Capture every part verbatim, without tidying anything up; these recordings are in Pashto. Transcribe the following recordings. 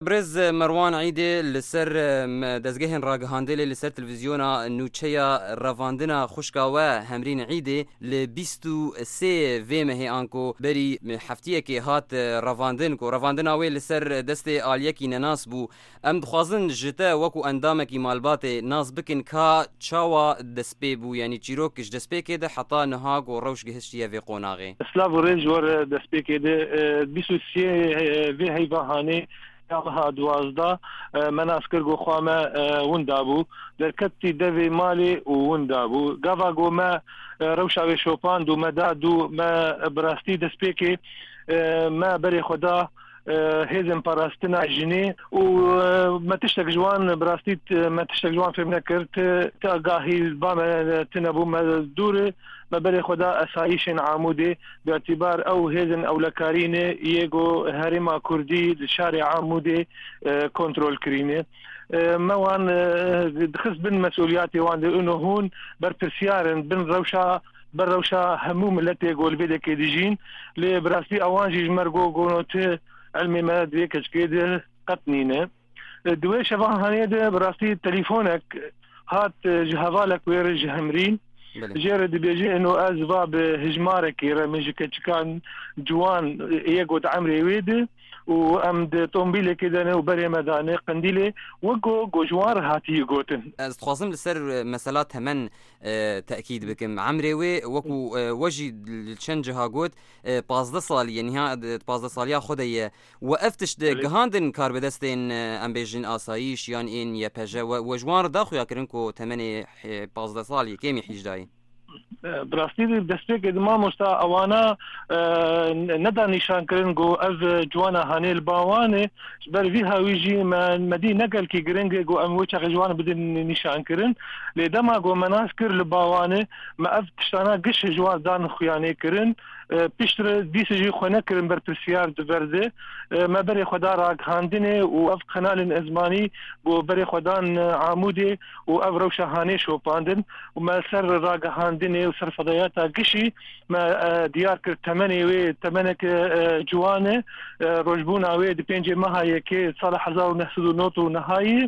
برز مروان عیدی لسر دزگهن راگهاندلی لسر تلویزیونا نوچیا رواندنا خوشکاوه همرین عیدی لبیستو سه ویمه آنکو بری هفتیه که هات رواندن کو رواندنا وی لسر دست آلیکی نناس بو ام دخوازن جتا وکو اندامکی مالبات ناس بکن کا چاوا دسپی بو یعنی چیروکش دسپی که ده حتا نهاگ و روش گهشتیه وی قوناغی اسلاف ریج ور دسپی که ده بیستو سه وی هیوهانی ها دوازده مناسکر گو خوامه وندابو در کتی دوی مالی وندابو گاوا گو ما روشاوی شوپان دو مدا دو ما براستی دسپیکی ما بری خدا هزم پاراستنا جنی و ما تشتك جوان براستيت ما تشتك جوان في منكرت تاقاهي بام تنبو ما دوري ما بري خدا اسايش عامودي باعتبار او هزن او لكاريني يجو هرما كردي شارع عامودي كنترول كريني موان دخس بن مسؤولياتي وان انه هون برتسيارن بن روشا بروشا هموم التي يقول بيدك ديجين لبراستي اوانجي مرغو غونوت علمي ما ديك كده قطنينه دوي شبان هنيده براستي تليفونك هات جهوالك ويرج همرين جرد بيجي انه ازباب هجمارك يرمج كان جوان يقعد عمري ويده وامد طومبيله كده وبري مدانه قنديله وقو جوار هاتي يقوتن از تخاصم لسر مسالات همن تاكيد بكم عمري وكو وجي الشنجها قوت بازده صالي يعني ها بازده صاليا خديه وافتش ده جهاندن كار بدستين ام بيجين اسايش يعني ان يبجا وجوار داخو ياكرنكو ثمانية بازده صالي كيمي حيجداي براستي دستك ما مستا اوانا ندا نشان كرنجو از جوانا هانيل باواني بل فيها ويجي من مدينه نقل كي جرينجو ام وجه جوانا بدن نشان كرن لدما جو مناسكر لباواني ما افتشانا قش جوان دان خياني كرن بيشتر ديسجي خونا كرن برتسيار دبرده ما بري خدا راك هاندني واف قنال ازماني بو بري خدان عامودي وافرو شهاني شوباندن وما سر راك هاندني وسر فضياتا قشي ما ديار كر ثمانية وي ثمانك جوانه روجبونا وي دي بينجي ما هي كي صالح هزار نحسدو نوتو نهاية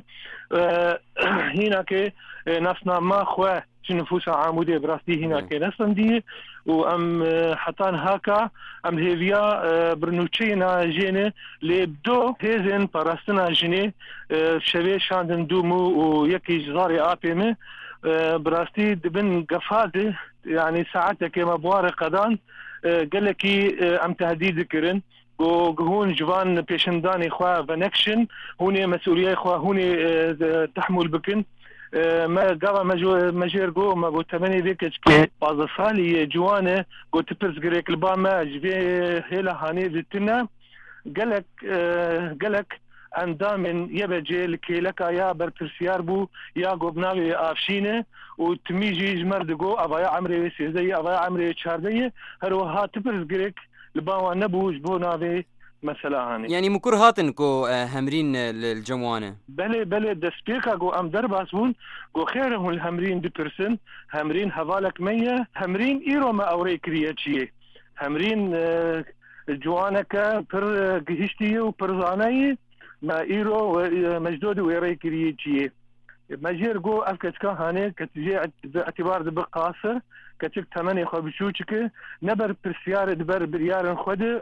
هنا كي ناسنا ما خواه نفوس عامودي براستي هنا كي نسن دي وام حطان هاكا ام هيفيا برنوتشينا جيني لبدو هيزن باراستنا جيني شبيه شاندن دومو ويكي جزاري ابيمي براستي دبن قفادي يعني ساعتها كما بواري قدان قال لكي ام تهديد كرن وهون جوان بيشنداني خوا فنكشن هوني مسؤوليه خوا هوني تحمل بكن ما قام مجو مجير جو ما قلت ثمانية ذيك كي بعض صالي جوانه قلت تبرز قريك الباما جبي هلا هاني ذتنا قالك قالك اندام يبجي لكي لك يا برتسيار بو يا قبناوي افشينه وتميجي جمرد جو ابايا عمري سيزي ابايا عمري تشاردي هرو ها تبرز قريك الباما نبو جبوناوي مثلا هاني يعني مكر هاتن كو همرين الجموانه بله بله دسبيكا جو ام درباسون جو خيرهم الهمرين دي بيرسن همرين هفالك مية همرين ايرو ما اوري كرياتشي همرين جوانك بر جهشتي وبرزاني ما ايرو مجدود ويري كرياتشي مجير جو افكتكا هاني كتجي اعتبار دبق قاصر كتك ثمانية خبشوشك نبر برسيار دبر بريار خد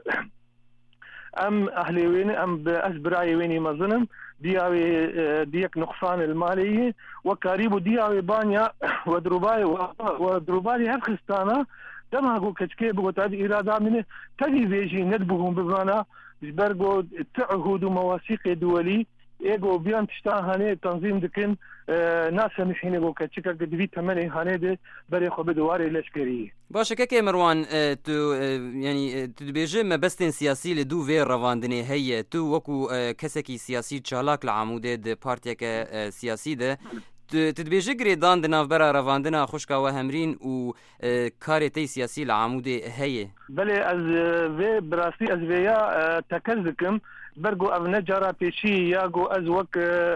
ام اهلي وين ام باسبراي ويني مظنم دياوي ديك نقصان الماليه وكاريبو دياوي بانيا ودروباي ودروباي هفخستانا دما جو كتكي بو تادي اراده من تدي بيجي ندبهم بمعنى جبرغو تعهد مواثيق دولي ايجو بيان تشتا هاني تنظيم دكن ناس مشينه جو كتشكا قد ثمانية هاني دي بري خو بدواري لشكري باشه كي مروان تو يعني تدبيجي ما بستين سياسي لدو في رواندني هي تو وكو كسكي سياسي تشالاك لعموده دي بارتيك سياسي ده تدبيجي قريدان دناف برا رواندنا خوشكا وهمرين و كاريتي سياسي لعموده هي بلي از في براسي از فيا تكزكم برغو او نجارة بيشي ياغو از وك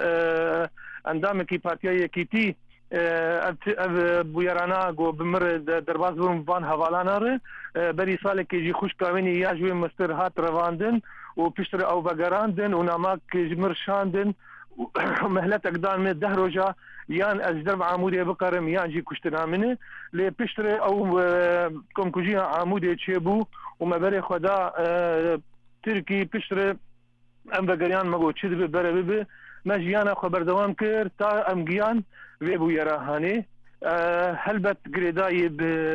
اندامكي بارتيا كيتي بویرانا گو بمر درباز بوم وان حوالانه بری سال که جی خوش کاوینی یا جوی مستر هات رواندن و پشتر او بگراندن و ناماک جمر شاندن مهلت اقدان من ده روجا یان از درب عمودی بقرم یان جی کشتنا منه لی پشتر او کمکوجی عمودی چه بو و مبری خدا ترکی پشتر ام بگریان مگو چید به بره ببه ما جیانا خبر دوام کرد تا ام گیان وی بو یراهانی هلبت گریدایی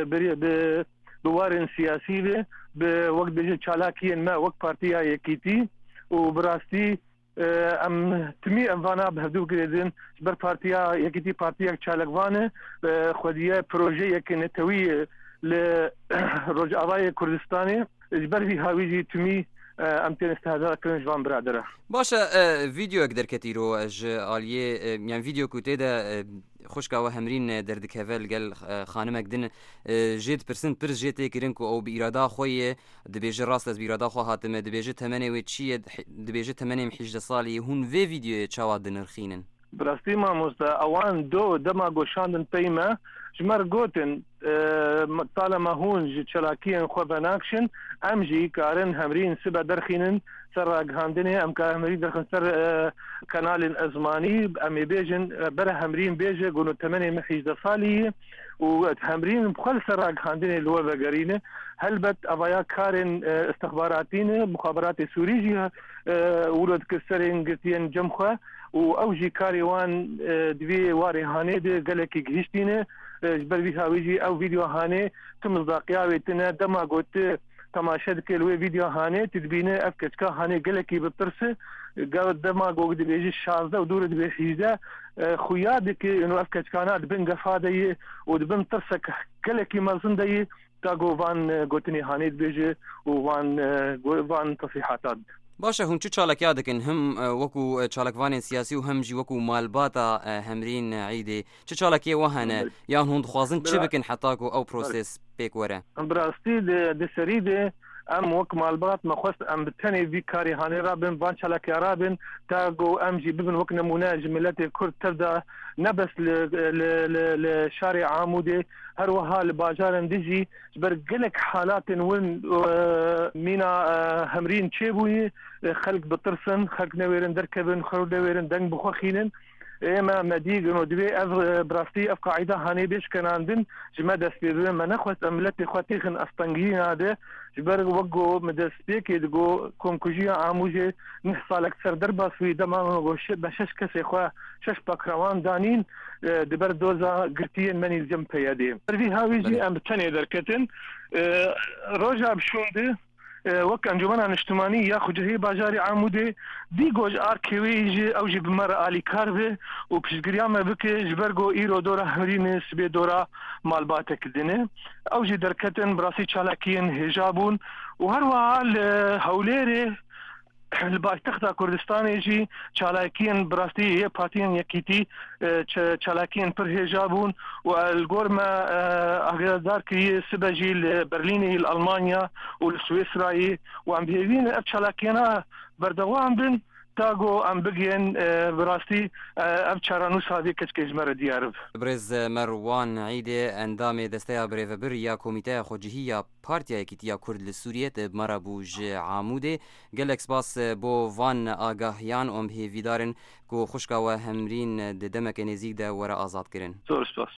به بوارن سیاسی به به وقت بجه چالاکیین ما وقت پارتیا یکیتی و براستی ام تمی اموانا بهدو گریدن بر پارتیا یکیتی پارتیا چالکوانه خودیه پروژه یک نتوی ل رجعای کردستانی اجبر بی هاویجی تمی ام تین استهدار کنش وان برادره باشه ویدیو اقدر کتیرو اج آلیه یعنی ویدیو کوته ده خوشکا و همرین دردکهول گل خانمک دن جید پرسنت پرس جیت کرن کو او بیرادا خوی دبیج راست از بیرادا خو هاتمه دبیج تمنه و چی دبیج تمنه حجده سالی هون وی ویدیو چاواد نرخینن براستی ما مست اوان دو دما گوشاندن پیما جمر گوتن طالما هون چلاکین خو بناکشن امجی کارن همرین سبا درخینن سر راگهاندنه ام که همرین درخن سر کانال ازمانی امی بیجن بره همرین بیجه گونو تمنه محیجده سالیه و همرین بخل سر راگهاندنه لو بگرینه هلبت اویا کارن استخباراتین مخابرات سوری جیها ولد کسرین گرتین جمخه و اوجی کاری وان دوی واری هانه ده گلکی گهشتینه جبر بی هاویجی او ویدیو هانه تم مصداقیاوی تنه دما گوت تماشا دکل وی ویدیو هانه تدبینه اف کچکا هانه گلکی بترسه گاو دما گوگ دی بیجی شازده و دور دی بیجیده خویا دکی انو اف کچکانا دبن گفاده و دبن ترسه گلکی مزنده تا گو وان گوتنی هانه دی بیجی و وان وان تصیحاتات باشه هون چو چالکیا دکن هم وکو چالکوان سیاسی و هم جی وکو مالباتا همرین عیده چه چالکیه وهنه یا هون خوازن چه بکن حتی کو او پروسس پیک وره براستی ده سریده ام وک مالبات مخوست ام بتنی وی کاری هانی رابن وان چالکیا رابن تا گو ام جی ببن وک نمونه جملت کرد تبدا نبس لشارع عامودي هروها لباجارن ديجي برقلك حالات وين مينا همرين تشيبوي خلق بطرسن خلق نويرن دركبن خلق نويرن دنگ بخوخينن اما مديق انو دبي اف براستي اف قاعده هاني بيش كناندن جما دسبيرن ما نخوت املتي خواتيخن اسطنجين هذا جبر وقو مدسبيك يدقو كونكوجيا عاموجي نحصل اكثر دربا في دما بشش كسي خوا شش باكروان دانين دبر دوزا قرتين مني الجنب يدي في هاويجي ام تاني دركتن روجا بشوندي وك انجمن اجتماعي ياخذ هي باجاري عمودي دي جوج اركيوي او جي بمر الي كارفي وبشغريام بك جبرغو ايرو دورا همرين سبي دورا مالباتك دنه او جي دركتن براسي چالاكين حجابون وهروا هوليري الباشتختا كردستان يجي چالاكين براستي هي باتين يكيتي چالاكين پر حجابون والغورما اغادار كي سبجي لبرلين الالمانيا والسويسرا وعم بيهين اب چالاكينا بردوام بن تاغو ام بگین براستی اب چارانوس هذه کچکش مر دیارب برز مروان عیده اندام دسته بریو بر یا کمیته خوجهیا پارتیا کیتیا کرد لسوریه مرابوج عاموده گلکس باس بو وان آگاهیان ام هیویدارن کو خوشکا و همرین د دمک نزیک ده ور آزاد کرن